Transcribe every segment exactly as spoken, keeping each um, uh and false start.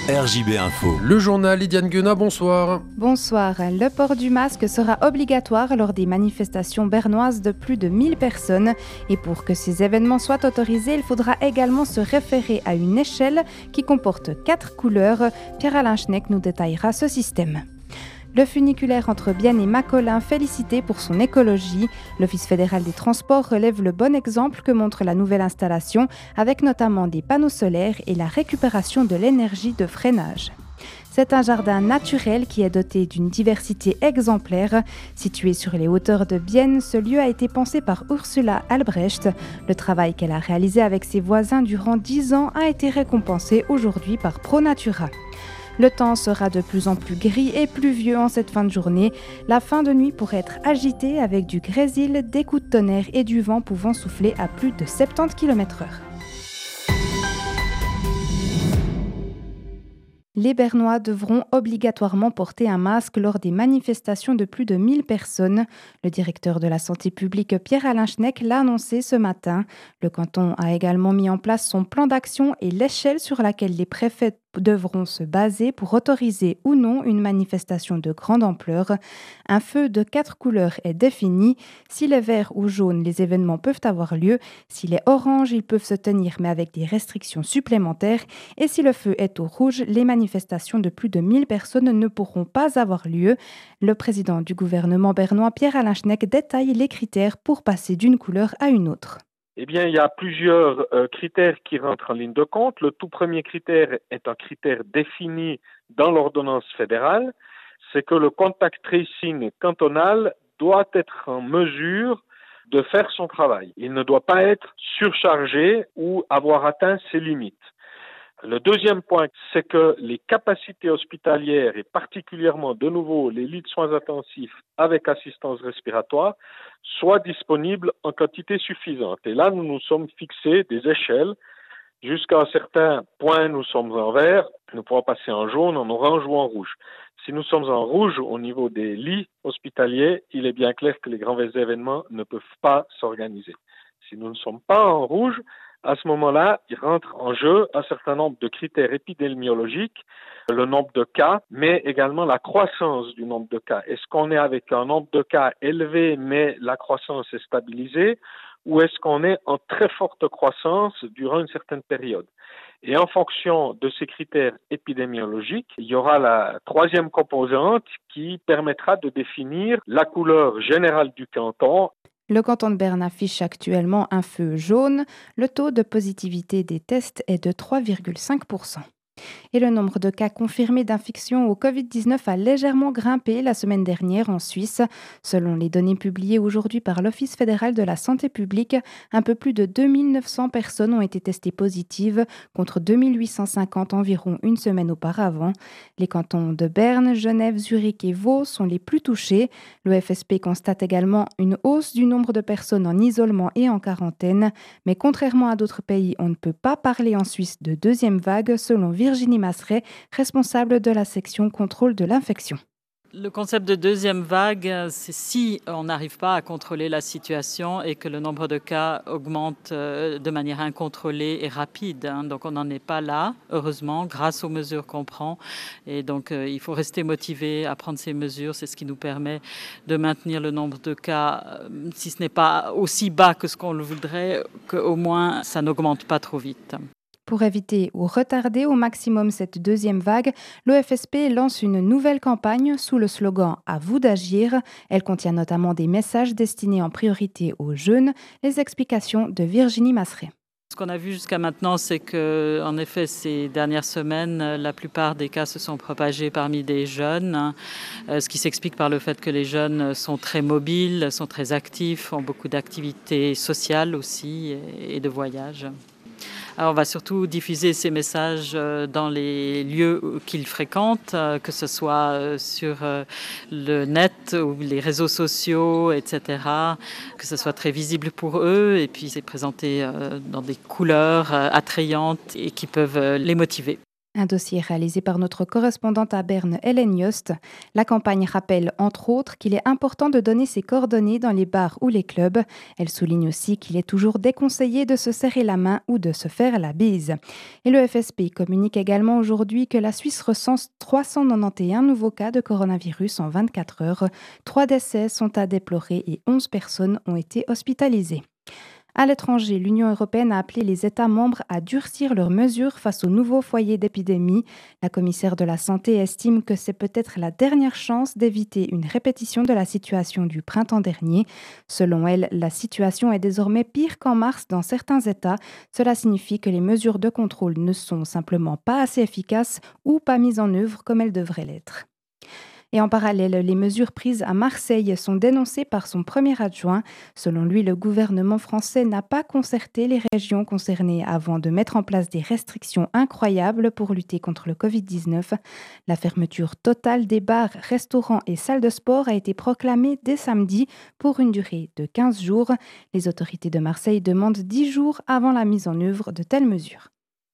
R J B Info. Le journal, Lydiane Guenat, bonsoir. Bonsoir. Le port du masque sera obligatoire lors des manifestations bernoises de plus de mille personnes. Et pour que ces événements soient autorisés, il faudra également se référer à une échelle qui comporte quatre couleurs. Pierre-Alain Schneck nous détaillera ce système. Le funiculaire entre Bienne et Macolin félicité pour son écologie. L'Office fédéral des transports relève le bon exemple que montre la nouvelle installation, avec notamment des panneaux solaires et la récupération de l'énergie de freinage. C'est un jardin naturel qui est doté d'une diversité exemplaire. Situé sur les hauteurs de Bienne, ce lieu a été pensé par Ursula Albrecht. Le travail qu'elle a réalisé avec ses voisins durant dix ans a été récompensé aujourd'hui par ProNatura. Le temps sera de plus en plus gris et pluvieux en cette fin de journée. La fin de nuit pourrait être agitée avec du grésil, des coups de tonnerre et du vent pouvant souffler à plus de soixante-dix kilomètres heure. Les Bernois devront obligatoirement porter un masque lors des manifestations de plus de mille personnes. Le directeur de la santé publique Pierre-Alain Schneck l'a annoncé ce matin. Le canton a également mis en place son plan d'action et l'échelle sur laquelle les préfets devront se baser pour autoriser ou non une manifestation de grande ampleur. Un feu de quatre couleurs est défini. S'il est vert ou jaune, les événements peuvent avoir lieu. S'il est orange, ils peuvent se tenir mais avec des restrictions supplémentaires. Et si le feu est au rouge, les manifestations de plus de mille personnes ne pourront pas avoir lieu. Le président du gouvernement bernois, Pierre-Alain Schneck, détaille les critères pour passer d'une couleur à une autre. Eh bien, il y a plusieurs euh, critères qui rentrent en ligne de compte. Le tout premier critère est un critère défini dans l'ordonnance fédérale, c'est que le contact tracing cantonal doit être en mesure de faire son travail. Il ne doit pas être surchargé ou avoir atteint ses limites. Le deuxième point, c'est que les capacités hospitalières et particulièrement de nouveau les lits de soins intensifs avec assistance respiratoire soient disponibles en quantité suffisante. Et là, nous nous sommes fixés des échelles. Jusqu'à un certain point, nous sommes en vert, nous pourrons passer en jaune, en orange ou en rouge. Si nous sommes en rouge au niveau des lits hospitaliers, il est bien clair que les grands événements ne peuvent pas s'organiser. Si nous ne sommes pas en rouge, à ce moment-là, il rentre en jeu un certain nombre de critères épidémiologiques, le nombre de cas, mais également la croissance du nombre de cas. Est-ce qu'on est avec un nombre de cas élevé, mais la croissance est stabilisée, ou est-ce qu'on est en très forte croissance durant une certaine période? Et en fonction de ces critères épidémiologiques, il y aura la troisième composante qui permettra de définir la couleur générale du canton. Le canton de Berne affiche actuellement un feu jaune. Le taux de positivité des tests est de trois virgule cinq pour cent. Et le nombre de cas confirmés d'infection au covid dix-neuf a légèrement grimpé la semaine dernière en Suisse. Selon les données publiées aujourd'hui par l'Office fédéral de la santé publique, un peu plus de deux mille neuf cents personnes ont été testées positives, contre deux mille huit cent cinquante environ une semaine auparavant. Les cantons de Berne, Genève, Zurich et Vaud sont les plus touchés. L'O F S P constate également une hausse du nombre de personnes en isolement et en quarantaine. Mais contrairement à d'autres pays, on ne peut pas parler en Suisse de deuxième vague, selon Virginie Masseret, responsable de la section contrôle de l'infection. Le concept de deuxième vague, c'est si on n'arrive pas à contrôler la situation et que le nombre de cas augmente de manière incontrôlée et rapide. Donc on n'en est pas là, heureusement, grâce aux mesures qu'on prend. Et donc il faut rester motivé à prendre ces mesures. C'est ce qui nous permet de maintenir le nombre de cas, si ce n'est pas aussi bas que ce qu'on le voudrait, qu'au moins ça n'augmente pas trop vite. Pour éviter ou retarder au maximum cette deuxième vague, l'O F S P lance une nouvelle campagne sous le slogan « À vous d'agir ». Elle contient notamment des messages destinés en priorité aux jeunes. Les explications de Virginie Masseret. Ce qu'on a vu jusqu'à maintenant, c'est que, en effet, ces dernières semaines, la plupart des cas se sont propagés parmi des jeunes, ce qui s'explique par le fait que les jeunes sont très mobiles, sont très actifs, ont beaucoup d'activités sociales aussi et de voyages. Alors on va surtout diffuser ces messages dans les lieux qu'ils fréquentent, que ce soit sur le net ou les réseaux sociaux, et cetera, que ce soit très visible pour eux et puis c'est présenté dans des couleurs attrayantes et qui peuvent les motiver. Un dossier réalisé par notre correspondante à Berne, Hélène Yost. La campagne rappelle, entre autres, qu'il est important de donner ses coordonnées dans les bars ou les clubs. Elle souligne aussi qu'il est toujours déconseillé de se serrer la main ou de se faire la bise. Et le F S P communique également aujourd'hui que la Suisse recense trois cent quatre-vingt-onze nouveaux cas de coronavirus en vingt-quatre heures. Trois décès sont à déplorer et onze personnes ont été hospitalisées. À l'étranger, l'Union européenne a appelé les États membres à durcir leurs mesures face aux nouveaux foyers d'épidémie. La commissaire de la Santé estime que c'est peut-être la dernière chance d'éviter une répétition de la situation du printemps dernier. Selon elle, la situation est désormais pire qu'en mars dans certains États. Cela signifie que les mesures de contrôle ne sont simplement pas assez efficaces ou pas mises en œuvre comme elles devraient l'être. Et en parallèle, les mesures prises à Marseille sont dénoncées par son premier adjoint. Selon lui, le gouvernement français n'a pas concerté les régions concernées avant de mettre en place des restrictions incroyables pour lutter contre le covid dix-neuf. La fermeture totale des bars, restaurants et salles de sport a été proclamée dès samedi pour une durée de quinze jours. Les autorités de Marseille demandent dix jours avant la mise en œuvre de telles mesures.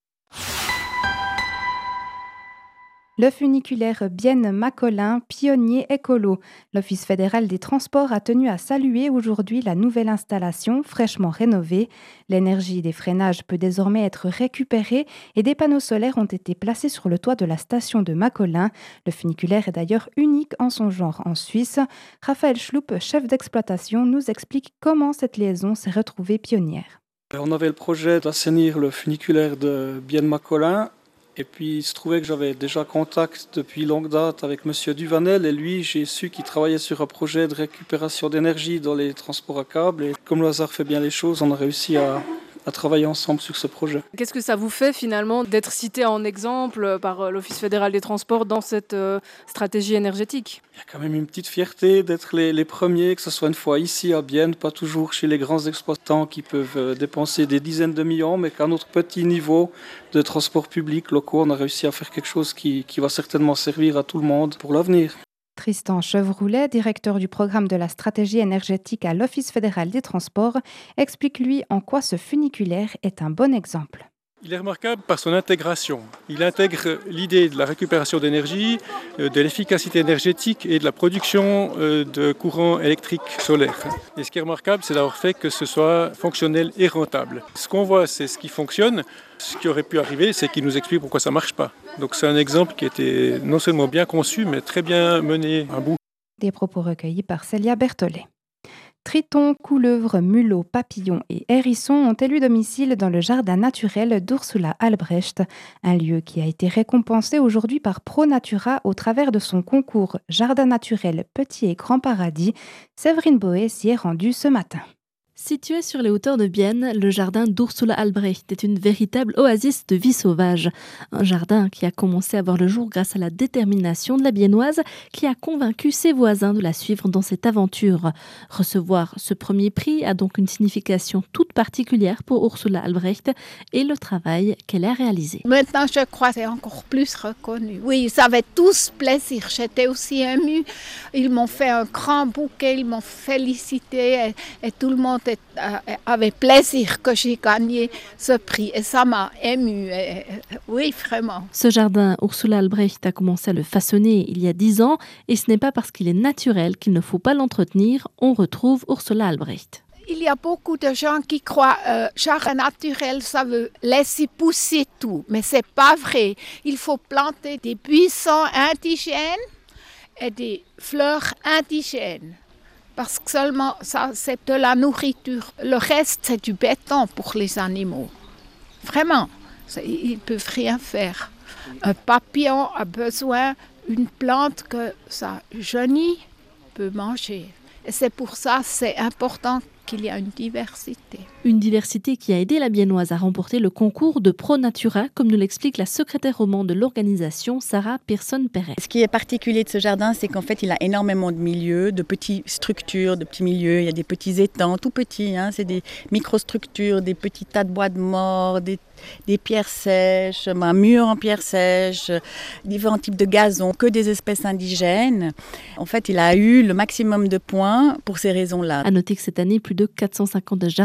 Le funiculaire Bienne-Macolin, pionnier écolo. L'Office fédéral des transports a tenu à saluer aujourd'hui la nouvelle installation fraîchement rénovée. L'énergie des freinages peut désormais être récupérée et des panneaux solaires ont été placés sur le toit de la station de Macolin. Le funiculaire est d'ailleurs unique en son genre en Suisse. Raphaël Schloup, chef d'exploitation, nous explique comment cette liaison s'est retrouvée pionnière. On avait le projet d'assainir le funiculaire de Bienne-Macolin. Et puis il se trouvait que j'avais déjà contact depuis longue date avec monsieur Duvanel et lui j'ai su qu'il travaillait sur un projet de récupération d'énergie dans les transports à câble et comme le hasard fait bien les choses, on a réussi à, à travailler ensemble sur ce projet. Qu'est-ce que ça vous fait finalement d'être cité en exemple par l'Office fédéral des transports dans cette euh, stratégie énergétique ? Il y a quand même une petite fierté d'être les, les premiers, que ce soit une fois ici à Bienne, pas toujours chez les grands exploitants qui peuvent dépenser des dizaines de millions, mais qu'à notre petit niveau de transport public locaux, on a réussi à faire quelque chose qui, qui va certainement servir à tout le monde pour l'avenir. Tristan Chevroulet, directeur du programme de la stratégie énergétique à l'Office fédéral des transports, explique lui en quoi ce funiculaire est un bon exemple. Il est remarquable par son intégration. Il intègre l'idée de la récupération d'énergie, de l'efficacité énergétique et de la production de courant électrique solaire. Et ce qui est remarquable, c'est d'avoir fait que ce soit fonctionnel et rentable. Ce qu'on voit, c'est ce qui fonctionne. Ce qui aurait pu arriver, c'est qu'il nous explique pourquoi ça ne marche pas. Donc c'est un exemple qui était non seulement bien conçu, mais très bien mené à bout. Des propos recueillis par Célia Berthollet. Tritons, couleuvres, mulots, papillons et hérissons ont élu domicile dans le jardin naturel d'Ursula Albrecht, un lieu qui a été récompensé aujourd'hui par ProNatura au travers de son concours Jardin naturel Petit et Grand Paradis. Séverine Boé s'y est rendue ce matin. Situé sur les hauteurs de Bienne, le jardin d'Ursula Albrecht est une véritable oasis de vie sauvage. Un jardin qui a commencé à voir le jour grâce à la détermination de la Biennoise qui a convaincu ses voisins de la suivre dans cette aventure. Recevoir ce premier prix a donc une signification toute particulière pour Ursula Albrecht et le travail qu'elle a réalisé. Maintenant, je crois que c'est encore plus reconnu. Oui, ils avaient tous plaisir. J'étais aussi émue. Ils m'ont fait un grand bouquet, ils m'ont félicité et, et tout le monde avait plaisir que j'ai gagné ce prix et ça m'a émue. Oui, vraiment. Ce jardin, Ursula Albrecht a commencé à le façonner il y a dix ans et ce n'est pas parce qu'il est naturel qu'il ne faut pas l'entretenir. On retrouve Ursula Albrecht. Il y a beaucoup de gens qui croient que euh, jardin naturel, ça veut laisser pousser tout. Mais ce n'est pas vrai. Il faut planter des buissons indigènes et des fleurs indigènes. Parce que seulement ça, c'est de la nourriture. Le reste, c'est du béton pour les animaux. Vraiment, ils ne peuvent rien faire. Un papillon a besoin d'une plante que sa chenille peut manger. Et c'est pour ça que c'est important qu'il y a une diversité. Une diversité qui a aidé la Biennoise à remporter le concours de ProNatura, comme nous l'explique la secrétaire au monde de l'organisation, Sarah Pearson-Perret. Ce qui est particulier de ce jardin, c'est qu'en fait, il a énormément de milieux, de petites structures, de petits milieux. Il y a des petits étangs, tout petits, hein, c'est des microstructures, des petits tas de bois de mort, des des pierres sèches, un mur en pierres sèches, différents types de gazon, que des espèces indigènes. En fait, il a eu le maximum de points pour ces raisons-là. À noter que cette année, plus de quatre cent cinquante jardiniers ont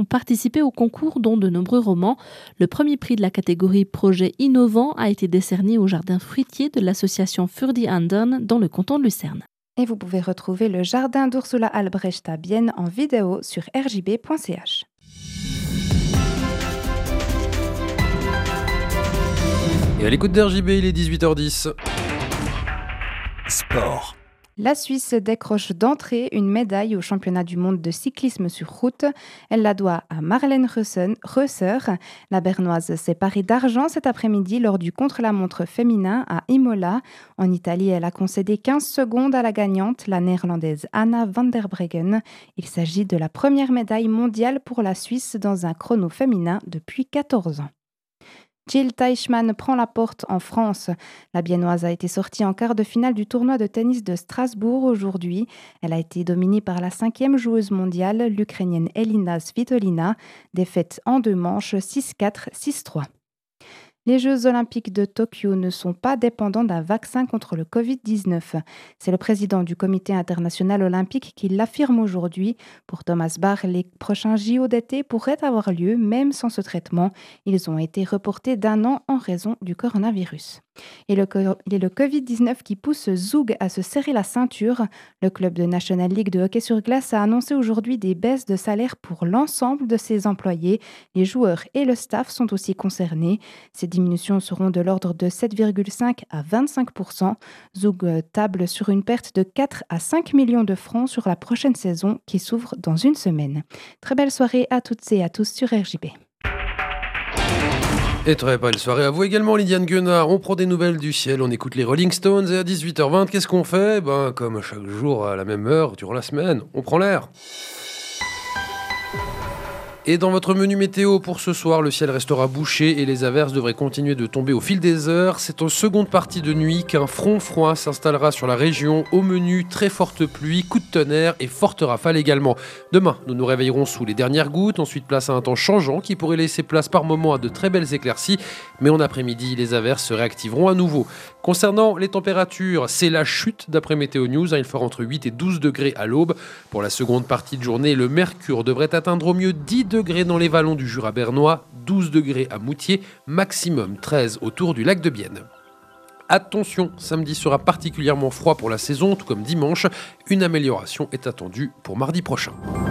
participé au concours, dont de nombreux romans. Le premier prix de la catégorie Projet innovant a été décerné au jardin fruitier de l'association Furdi Andern dans le canton de Lucerne. Et vous pouvez retrouver le jardin d'Ursula Albrecht à Bienne en vidéo sur r j b point c h. Et à l'écoute d'R J B, il est dix-huit heures dix. Sport. La Suisse décroche d'entrée une médaille au championnat du monde de cyclisme sur route. Elle la doit à Marlène Reusser. La Bernoise s'est parée d'argent cet après-midi lors du contre-la-montre féminin à Imola. En Italie, elle a concédé quinze secondes à la gagnante, la néerlandaise Anna van der Breggen. Il s'agit de la première médaille mondiale pour la Suisse dans un chrono féminin depuis quatorze ans. Jill Teichmann prend la porte en France. La Biennoise a été sortie en quart de finale du tournoi de tennis de Strasbourg aujourd'hui. Elle a été dominée par la cinquième joueuse mondiale, l'Ukrainienne Elina Svitolina, défaite en deux manches six quatre, six trois. Les Jeux olympiques de Tokyo ne sont pas dépendants d'un vaccin contre le covid dix-neuf. C'est le président du comité international olympique qui l'affirme aujourd'hui. Pour Thomas Bach, les prochains J O d'été pourraient avoir lieu même sans ce traitement. Ils ont été reportés d'un an en raison du coronavirus. Et le, il est le covid dix-neuf qui pousse Zug à se serrer la ceinture. Le club de National League de hockey sur glace a annoncé aujourd'hui des baisses de salaire pour l'ensemble de ses employés. Les joueurs et le staff sont aussi concernés. Ces diminutions seront de l'ordre de sept virgule cinq à vingt-cinq pour cent. Zug table sur une perte de quatre à cinq millions de francs sur la prochaine saison qui s'ouvre dans une semaine. Très belle soirée à toutes et à tous sur R J B. Et très belle soirée à vous également, Lydiane Guenard. On prend des nouvelles du ciel, on écoute les Rolling Stones et à dix-huit heures vingt, qu'est-ce qu'on fait ? Ben, comme chaque jour à la même heure durant la semaine, on prend l'air. Et dans votre menu météo pour ce soir, le ciel restera bouché et les averses devraient continuer de tomber au fil des heures. C'est en seconde partie de nuit qu'un front froid s'installera sur la région. Au menu, très forte pluie, coups de tonnerre et fortes rafales également. Demain, nous nous réveillerons sous les dernières gouttes. Ensuite, place à un temps changeant qui pourrait laisser place par moments à de très belles éclaircies. Mais en après-midi, les averses se réactiveront à nouveau. Concernant les températures, c'est la chute d'après Météo News. Il fera entre huit et douze degrés à l'aube. Pour la seconde partie de journée, le mercure devrait atteindre au mieux dix degrés dans les vallons du Jura bernois, douze degrés à Moutier, maximum treize autour du lac de Bienne. Attention, samedi sera particulièrement froid pour la saison, tout comme dimanche. Une amélioration est attendue pour mardi prochain.